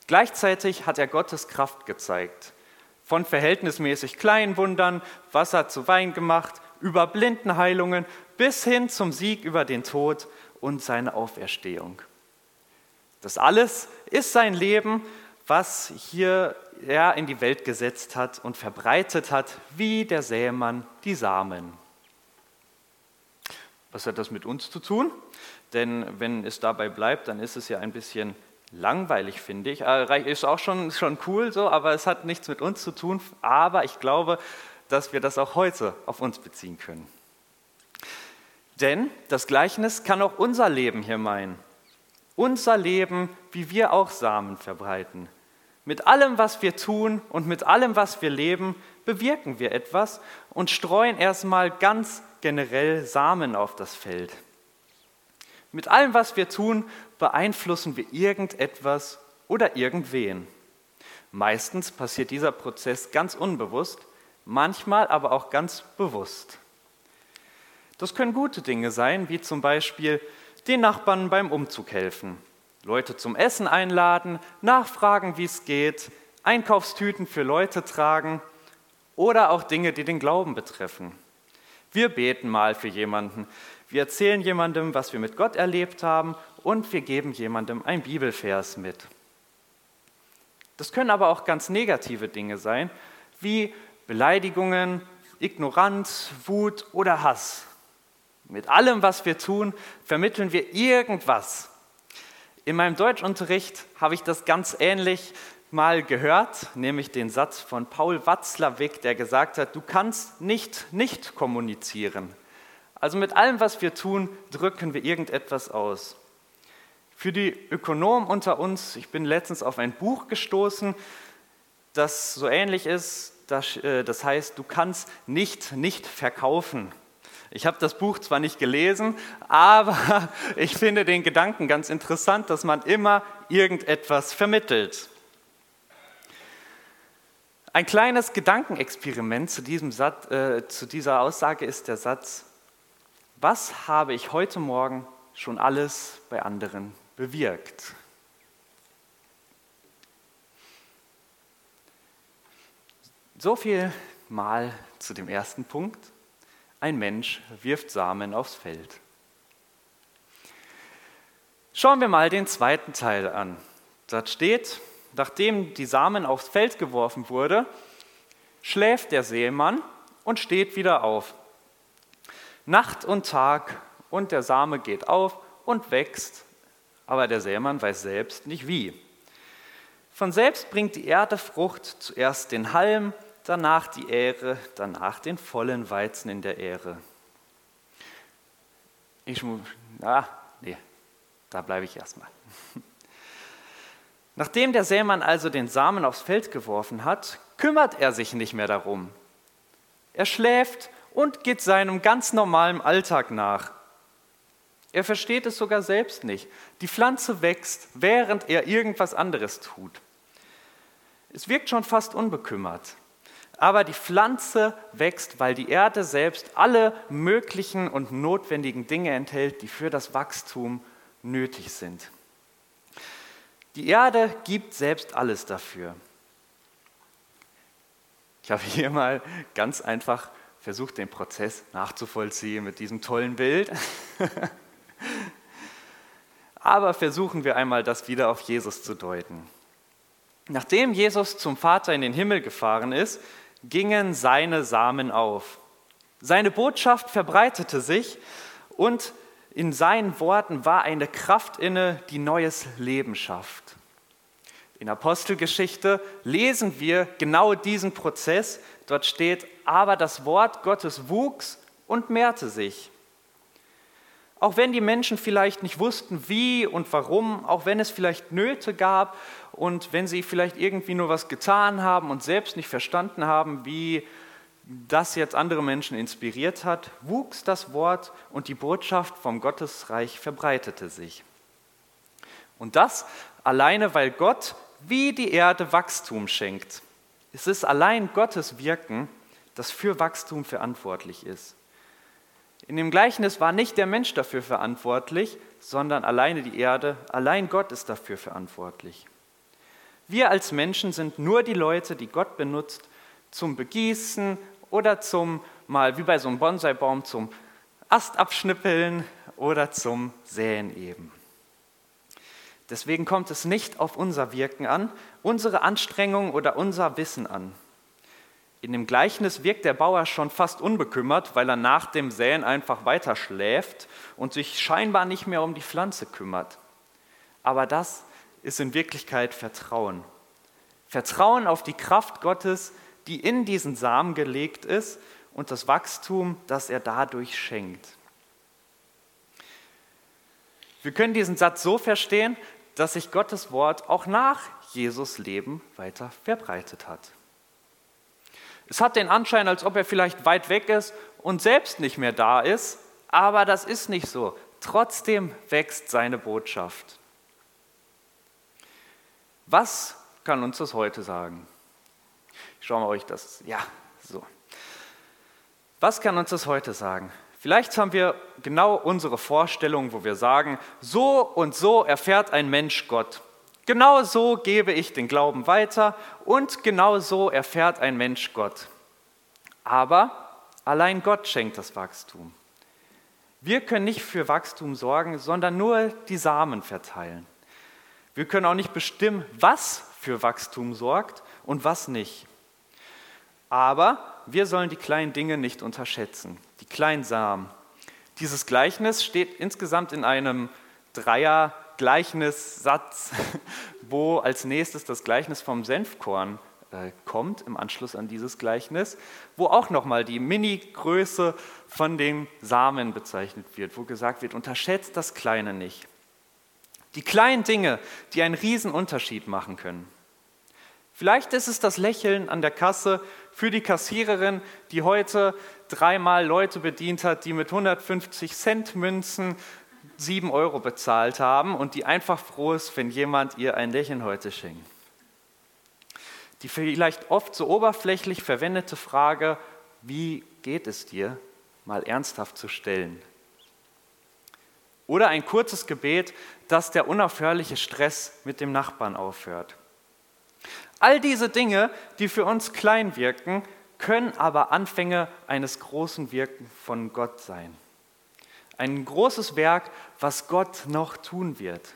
Gleichzeitig hat er Gottes Kraft gezeigt. Von verhältnismäßig kleinen Wundern, Wasser zu Wein gemacht, über Blindenheilungen bis hin zum Sieg über den Tod und seine Auferstehung. Das alles ist sein Leben, was hier er in die Welt gesetzt hat und verbreitet hat, wie der Sämann die Samen. Was hat das mit uns zu tun? Denn wenn es dabei bleibt, dann ist es ja ein bisschen langweilig, finde ich. Ist auch schon cool so, aber es hat nichts mit uns zu tun. Aber ich glaube, dass wir das auch heute auf uns beziehen können. Denn das Gleichnis kann auch unser Leben hier meinen. Unser Leben, wie wir auch Samen verbreiten. Mit allem, was wir tun und mit allem, was wir leben, bewirken wir etwas und streuen erstmal ganz generell Samen auf das Feld. Mit allem, was wir tun, beeinflussen wir irgendetwas oder irgendwen. Meistens passiert dieser Prozess ganz unbewusst, manchmal aber auch ganz bewusst. Das können gute Dinge sein, wie zum Beispiel den Nachbarn beim Umzug helfen, Leute zum Essen einladen, nachfragen, wie es geht, Einkaufstüten für Leute tragen oder auch Dinge, die den Glauben betreffen. Wir beten mal für jemanden, wir erzählen jemandem, was wir mit Gott erlebt haben und wir geben jemandem einen Bibelvers mit. Das können aber auch ganz negative Dinge sein, wie Beleidigungen, Ignoranz, Wut oder Hass. Mit allem, was wir tun, vermitteln wir irgendwas. In meinem Deutschunterricht habe ich das ganz ähnlich mal gehört, nämlich den Satz von Paul Watzlawick, der gesagt hat, du kannst nicht kommunizieren. Also mit allem, was wir tun, drücken wir irgendetwas aus. Für die Ökonomen unter uns, ich bin letztens auf ein Buch gestoßen, das so ähnlich ist, das heißt, du kannst nicht verkaufen. Ich habe das Buch zwar nicht gelesen, aber ich finde den Gedanken ganz interessant, dass man immer irgendetwas vermittelt. Ein kleines Gedankenexperiment zu dieser Aussage ist der Satz: Was habe ich heute Morgen schon alles bei anderen bewirkt? So viel mal zu dem ersten Punkt. Ein Mensch wirft Samen aufs Feld. Schauen wir mal den zweiten Teil an. Dort steht, nachdem die Samen aufs Feld geworfen wurde, schläft der Sämann und steht wieder auf. Nacht und Tag und der Same geht auf und wächst, aber der Sämann weiß selbst nicht wie. Von selbst bringt die Erde Frucht, zuerst den Halm, danach die Ähre, danach den vollen Weizen in der Ähre. Da bleibe ich erstmal. Nachdem der Sämann also den Samen aufs Feld geworfen hat, kümmert er sich nicht mehr darum. Er schläft und geht seinem ganz normalen Alltag nach. Er versteht es sogar selbst nicht. Die Pflanze wächst, während er irgendwas anderes tut. Es wirkt schon fast unbekümmert. Aber die Pflanze wächst, weil die Erde selbst alle möglichen und notwendigen Dinge enthält, die für das Wachstum nötig sind. Die Erde gibt selbst alles dafür. Ich habe hier mal ganz einfach versucht, den Prozess nachzuvollziehen mit diesem tollen Bild. Aber versuchen wir einmal, das wieder auf Jesus zu deuten. Nachdem Jesus zum Vater in den Himmel gefahren ist, gingen seine Samen auf. Seine Botschaft verbreitete sich und in seinen Worten war eine Kraft inne, die neues Leben schafft. In Apostelgeschichte lesen wir genau diesen Prozess. Dort steht, aber das Wort Gottes wuchs und mehrte sich. Auch wenn die Menschen vielleicht nicht wussten, wie und warum, auch wenn es vielleicht Nöte gab und wenn sie vielleicht irgendwie nur was getan haben und selbst nicht verstanden haben, wie das jetzt andere Menschen inspiriert hat, wuchs das Wort und die Botschaft vom Gottesreich verbreitete sich. Und das alleine, weil Gott wie die Erde Wachstum schenkt. Es ist allein Gottes Wirken, das für Wachstum verantwortlich ist. In dem Gleichnis war nicht der Mensch dafür verantwortlich, sondern alleine die Erde, allein Gott ist dafür verantwortlich. Wir als Menschen sind nur die Leute, die Gott benutzt zum Begießen oder zum, mal wie bei so einem Bonsai-Baum, zum Ast abschnippeln oder zum Säen eben. Deswegen kommt es nicht auf unser Wirken an, unsere Anstrengung oder unser Wissen an. In dem Gleichnis wirkt der Bauer schon fast unbekümmert, weil er nach dem Säen einfach weiter schläft und sich scheinbar nicht mehr um die Pflanze kümmert. Aber das ist in Wirklichkeit Vertrauen. Vertrauen auf die Kraft Gottes, die in diesen Samen gelegt ist und das Wachstum, das er dadurch schenkt. Wir können diesen Satz so verstehen, dass sich Gottes Wort auch nach Jesus Leben weiter verbreitet hat. Es hat den Anschein, als ob er vielleicht weit weg ist und selbst nicht mehr da ist, aber das ist nicht so. Trotzdem wächst seine Botschaft. Was kann uns das heute sagen? Schauen wir euch das. Ja, so. Was kann uns das heute sagen? Vielleicht haben wir genau unsere Vorstellung, wo wir sagen, so und so erfährt ein Mensch Gott. Genau so gebe ich den Glauben weiter und genau so erfährt ein Mensch Gott. Aber allein Gott schenkt das Wachstum. Wir können nicht für Wachstum sorgen, sondern nur die Samen verteilen. Wir können auch nicht bestimmen, was für Wachstum sorgt und was nicht. Aber wir sollen die kleinen Dinge nicht unterschätzen, die kleinen Samen. Dieses Gleichnis steht insgesamt in einem Dreier-Gleichnis-Satz, wo als nächstes das Gleichnis vom Senfkorn kommt, im Anschluss an dieses Gleichnis, wo auch nochmal die Mini-Größe von den Samen bezeichnet wird, wo gesagt wird, unterschätzt das Kleine nicht. Die kleinen Dinge, die einen riesen Unterschied machen können. Vielleicht ist es das Lächeln an der Kasse für die Kassiererin, die heute 3-mal Leute bedient hat, die mit 150-Cent-Münzen 7 € bezahlt haben und die einfach froh ist, wenn jemand ihr ein Lächeln heute schenkt. Die vielleicht oft so oberflächlich verwendete Frage, wie geht es dir, mal ernsthaft zu stellen. Oder ein kurzes Gebet, dass der unaufhörliche Stress mit dem Nachbarn aufhört. All diese Dinge, die für uns klein wirken, können aber Anfänge eines großen Wirken von Gott sein. Ein großes Werk, was Gott noch tun wird.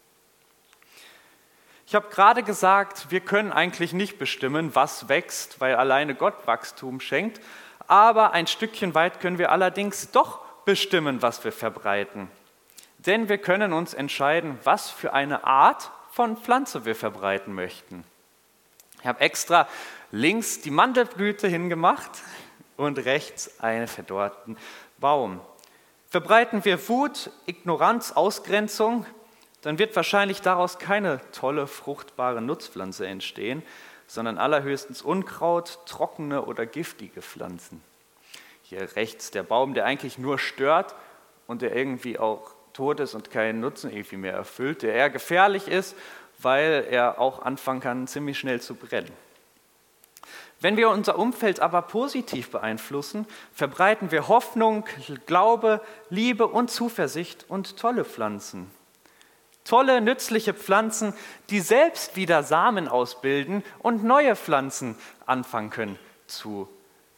Ich habe gerade gesagt, wir können eigentlich nicht bestimmen, was wächst, weil alleine Gott Wachstum schenkt. Aber ein Stückchen weit können wir allerdings doch bestimmen, was wir verbreiten. Denn wir können uns entscheiden, was für eine Art von Pflanze wir verbreiten möchten. Ich habe extra links die Mandelblüte hingemacht und rechts einen verdorrten Baum. Verbreiten wir Wut, Ignoranz, Ausgrenzung, dann wird wahrscheinlich daraus keine tolle, fruchtbare Nutzpflanze entstehen, sondern allerhöchstens Unkraut, trockene oder giftige Pflanzen. Hier rechts der Baum, der eigentlich nur stört und der irgendwie auch tot ist und keinen Nutzen irgendwie mehr erfüllt, der eher gefährlich ist, weil er auch anfangen kann, ziemlich schnell zu brennen. Wenn wir unser Umfeld aber positiv beeinflussen, verbreiten wir Hoffnung, Glaube, Liebe und Zuversicht und tolle Pflanzen. Tolle, nützliche Pflanzen, die selbst wieder Samen ausbilden und neue Pflanzen anfangen können zu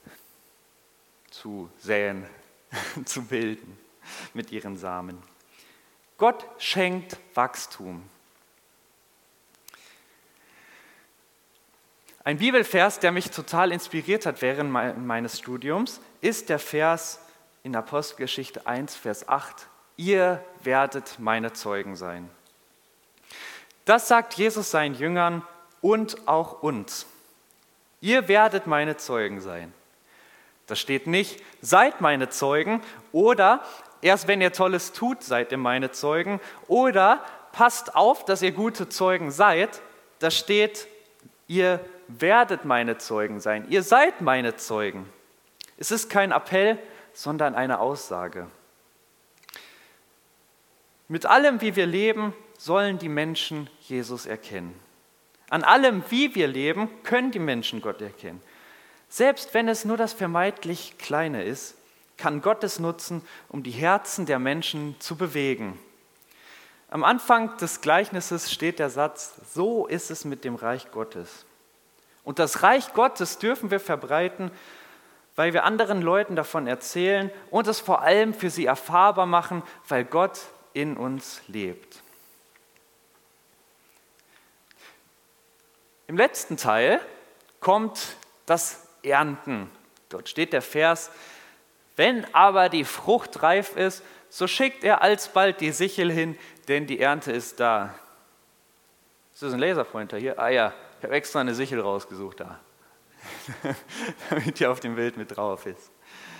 säen, zu bilden mit ihren Samen. Gott schenkt Wachstum. Ein Bibelvers, der mich total inspiriert hat während meines Studiums, ist der Vers in Apostelgeschichte 1, Vers 8. Ihr werdet meine Zeugen sein. Das sagt Jesus seinen Jüngern und auch uns. Ihr werdet meine Zeugen sein. Das steht nicht, seid meine Zeugen oder erst wenn ihr Tolles tut, seid ihr meine Zeugen oder passt auf, dass ihr gute Zeugen seid. Da steht, ihr werdet meine Zeugen sein. Ihr seid meine Zeugen. Es ist kein Appell, sondern eine Aussage. Mit allem, wie wir leben, sollen die Menschen Jesus erkennen. An allem, wie wir leben, können die Menschen Gott erkennen. Selbst wenn es nur das vermeintlich Kleine ist, kann Gott es nutzen, um die Herzen der Menschen zu bewegen. Am Anfang des Gleichnisses steht der Satz, so ist es mit dem Reich Gottes. Und das Reich Gottes dürfen wir verbreiten, weil wir anderen Leuten davon erzählen und es vor allem für sie erfahrbar machen, weil Gott in uns lebt. Im letzten Teil kommt das Ernten. Dort steht der Vers, wenn aber die Frucht reif ist, so schickt er alsbald die Sichel hin, denn die Ernte ist da. Ist das ein Laserpointer hier? Ah ja, ich habe extra eine Sichel rausgesucht da, damit die auf dem Bild mit drauf ist.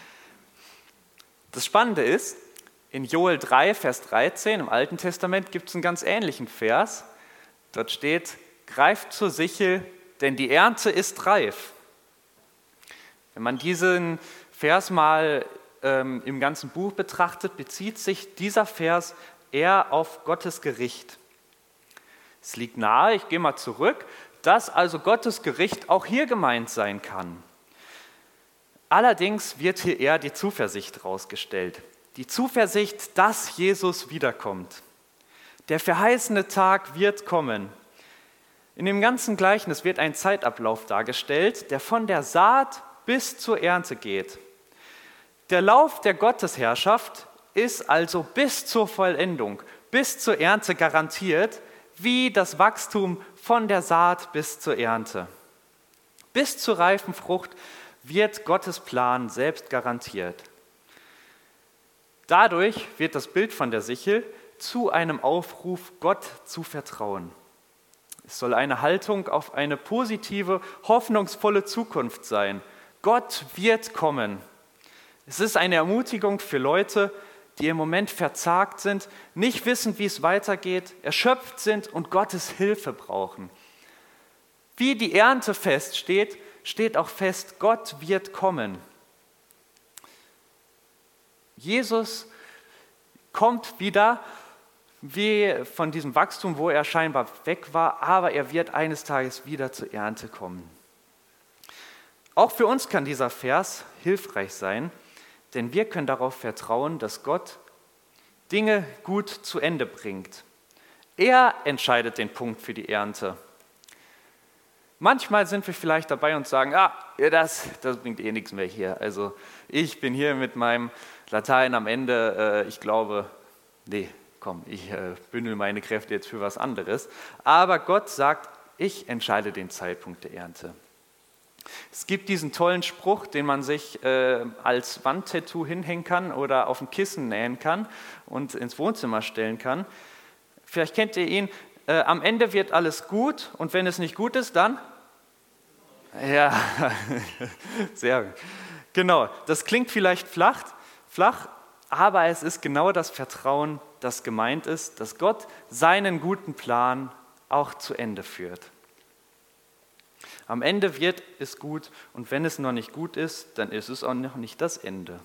Das Spannende ist, in Joel 3, Vers 13 im Alten Testament gibt es einen ganz ähnlichen Vers. Dort steht, greift zur Sichel, denn die Ernte ist reif. Wenn man diesen Vers mal im ganzen Buch betrachtet, bezieht sich dieser Vers eher auf Gottes Gericht. Es liegt nahe, ich gehe mal zurück, dass also Gottes Gericht auch hier gemeint sein kann. Allerdings wird hier eher die Zuversicht rausgestellt. Die Zuversicht, dass Jesus wiederkommt. Der verheißene Tag wird kommen. In dem ganzen Gleichnis wird ein Zeitablauf dargestellt, der von der Saat bis zur Ernte geht. Der Lauf der Gottesherrschaft ist also bis zur Vollendung, bis zur Ernte garantiert, wie das Wachstum von der Saat bis zur Ernte. Bis zur reifen Frucht wird Gottes Plan selbst garantiert. Dadurch wird das Bild von der Sichel zu einem Aufruf, Gott zu vertrauen. Es soll eine Haltung auf eine positive, hoffnungsvolle Zukunft sein. Gott wird kommen. Es ist eine Ermutigung für Leute, die im Moment verzagt sind, nicht wissen, wie es weitergeht, erschöpft sind und Gottes Hilfe brauchen. Wie die Ernte feststeht, steht auch fest, Gott wird kommen. Jesus kommt wieder, wie von diesem Wachstum, wo er scheinbar weg war, aber er wird eines Tages wieder zur Ernte kommen. Auch für uns kann dieser Vers hilfreich sein, denn wir können darauf vertrauen, dass Gott Dinge gut zu Ende bringt. Er entscheidet den Punkt für die Ernte. Manchmal sind wir vielleicht dabei und sagen, das bringt eh nichts mehr hier. Also ich bin hier mit meinem Latein am Ende, ich glaube, ich bündel meine Kräfte jetzt für was anderes. Aber Gott sagt, ich entscheide den Zeitpunkt der Ernte. Es gibt diesen tollen Spruch, den man sich als Wandtattoo hinhängen kann oder auf ein Kissen nähen kann und ins Wohnzimmer stellen kann. Vielleicht kennt ihr ihn. Am Ende wird alles gut und wenn es nicht gut ist, dann? Ja, sehr gut. Genau, das klingt vielleicht flach, aber es ist genau das Vertrauen, das gemeint ist, dass Gott seinen guten Plan auch zu Ende führt. Am Ende wird es gut und wenn es noch nicht gut ist, dann ist es auch noch nicht das Ende.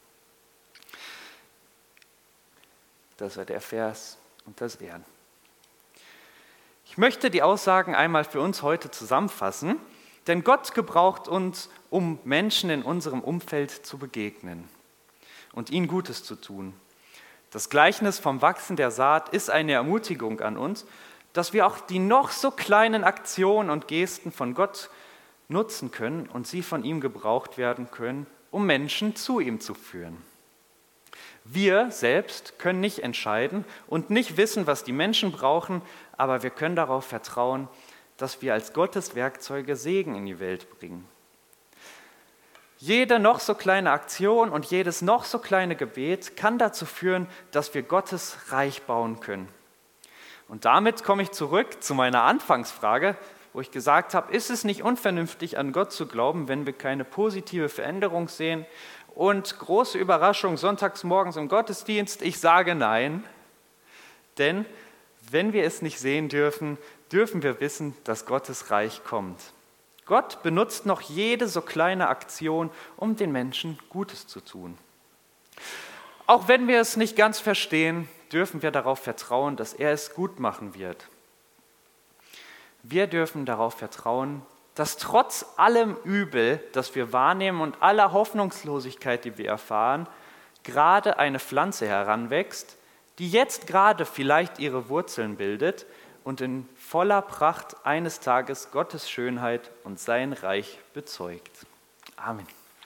Das war der Vers und das Ehren. Ich möchte die Aussagen einmal für uns heute zusammenfassen, denn Gott gebraucht uns, um Menschen in unserem Umfeld zu begegnen und ihnen Gutes zu tun. Das Gleichnis vom Wachsen der Saat ist eine Ermutigung an uns, dass wir auch die noch so kleinen Aktionen und Gesten von Gott nutzen können und sie von ihm gebraucht werden können, um Menschen zu ihm zu führen. Wir selbst können nicht entscheiden und nicht wissen, was die Menschen brauchen, aber wir können darauf vertrauen, dass wir als Gottes Werkzeuge Segen in die Welt bringen. Jede noch so kleine Aktion und jedes noch so kleine Gebet kann dazu führen, dass wir Gottes Reich bauen können. Und damit komme ich zurück zu meiner Anfangsfrage, wo ich gesagt habe, ist es nicht unvernünftig, an Gott zu glauben, wenn wir keine positive Veränderung sehen? Und große Überraschung, sonntags morgens im Gottesdienst, ich sage nein. Denn wenn wir es nicht sehen dürfen, dürfen wir wissen, dass Gottes Reich kommt. Gott benutzt noch jede so kleine Aktion, um den Menschen Gutes zu tun. Auch wenn wir es nicht ganz verstehen, dürfen wir darauf vertrauen, dass er es gut machen wird. Wir dürfen darauf vertrauen, dass trotz allem Übel, das wir wahrnehmen und aller Hoffnungslosigkeit, die wir erfahren, gerade eine Pflanze heranwächst, die jetzt gerade vielleicht ihre Wurzeln bildet und in voller Pracht eines Tages Gottes Schönheit und sein Reich bezeugt. Amen.